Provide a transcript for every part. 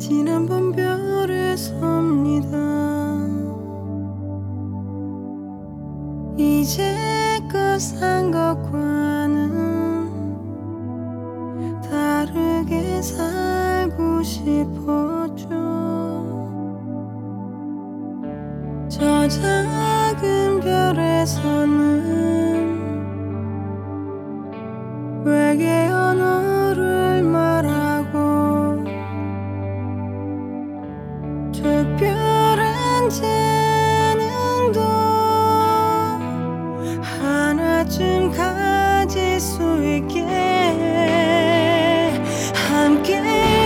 지난번 별에 섭니다. 이제껏 산 것과는 다르게 살고 싶었죠. 저 작은 별에서는 외계 언어를 말하고 특별한 재능도 하나쯤 가질 수 있게 함께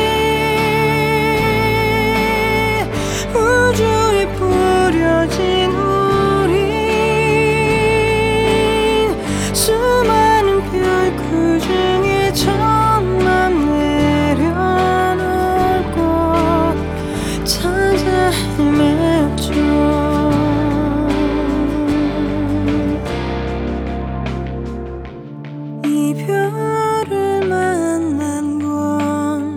우주에 뿌려진 우린 수많은 별 그 중에 천만 내려놓을 곳 찾아 헤맸죠. 이 별을 만난 건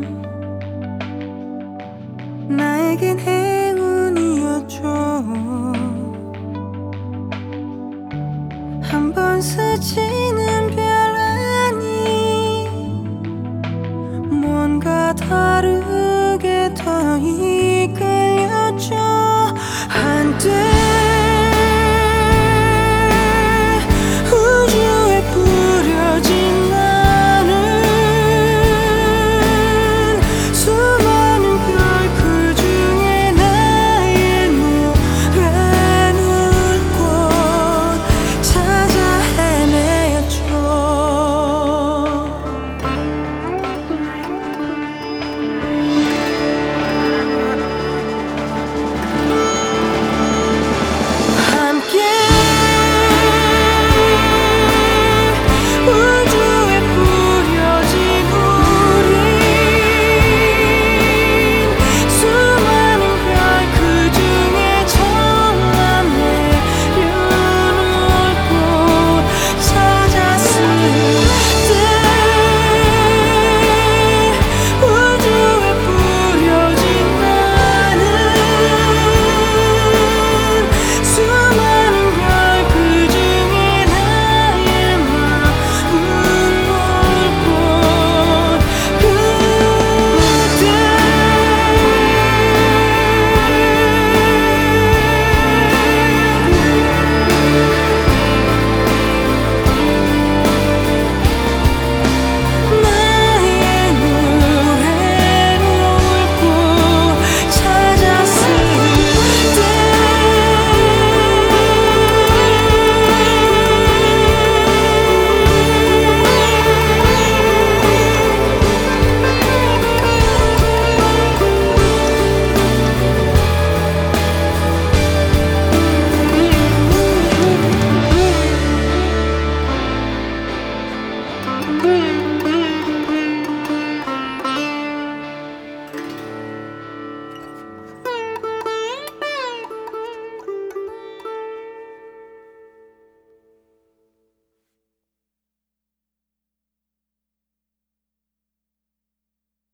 나에겐 행운이었죠. 한번 스치는 별 아니 뭔가 다르게 더 이끌렸죠. 한때